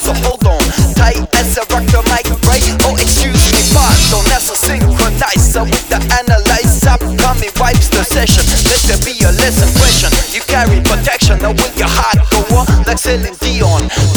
so hold on tight as I rock the mic, right? Oh, excuse me, pardon, as I synchronize with the analyzer. Coming wipes the session, let there be a lesson question. You carry protection, now will your heart go on like Celine Dion?